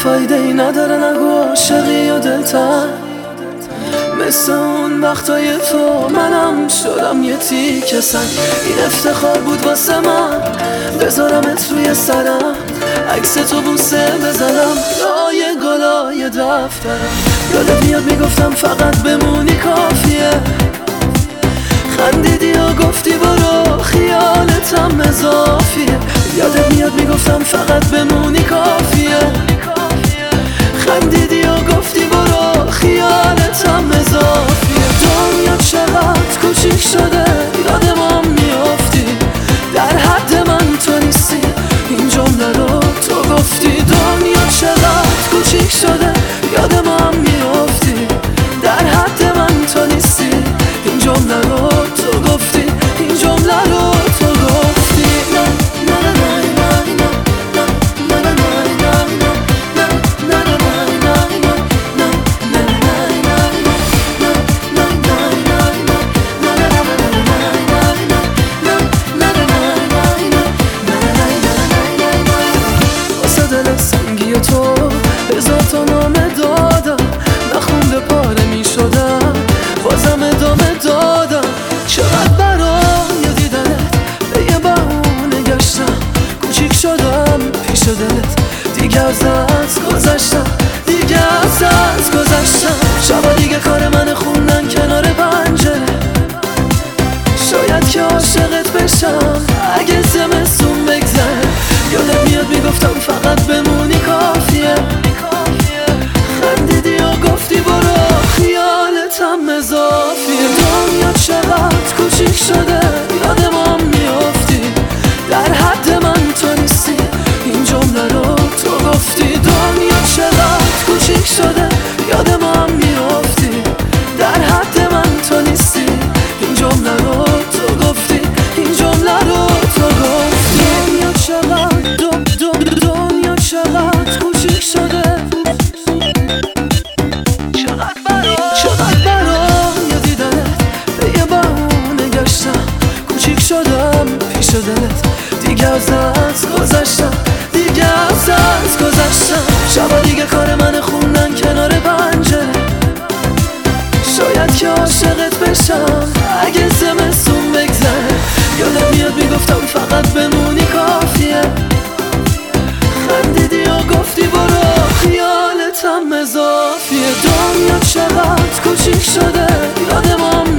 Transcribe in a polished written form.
فایده ای نداره نگو عاشقی و دلتن مثل اون وقتای تو منم شدم یه تیکه سنگ. این افتخار بود واسه من بذارمت روی سرم، عکس تو بوسه بزنم لای گلای دفترم. یادت میاد میگفتم فقط بمونی کافیه، خندیدی و گفتی برو خیالتم اضافیه. یادت میاد میگفتم فقط بمونی کافیه، خندیدی و گفتی برو خیالتم اضافیه. دنیا چقدر کوچیک شده یاد ما میافتی، در حد من تو نیستی این جمله رو تو گفتی. دنیا چقدر کوچیک شده یاد ما میافتی، در حد من تو نیستی این جمله رو تو گفتی، این جمله رو تو گفتی. سنگی تو هزار تا نامه دادم، نخونده پاره می شدم بازم ادامه دادم. چقدر برای دیدنت به یه بهونه گشتم، کوچیک شدم پیش دلت دیگه ازت گذشتم، دیگه ازت گذشتم. شبا دیگه کار من خوندن کنار پنجره، شاید که عاشقت بشم اگه زمستون بگذره. یادت میاد میگفتم فقط بمونی کافیه، خندیدی و گفتی برو خیالتم اضافیه. دنیا چقدر کوچیک شده یاد ما میافتی، در حد من تو نیستی این جمله رو تو گفتی. دنیا چقدر کوچیک شده یاد ما میافتی، در حد من تو نیستی این جمله رو تو گفتی، این جمله رو تو گفتی. دنیا چقدر دنیا چقدر کوچیک شده، چقدر برای دیدنت به یه بهونه گشتم، کوچیک شدم پیش دلت دیگه ازت گذشتم، دیگه ازت گذشتم. شبا دیگه کار من خوندن کنار پنجره، شاید که عاشقت بشم اگه زمستون بگذره. یادت میاد میگفتم فقط بمونی کافیه، خندیدی و گفتی برو خیالتم اضافیه. دنیا چقدر کوچیک شده یاد ما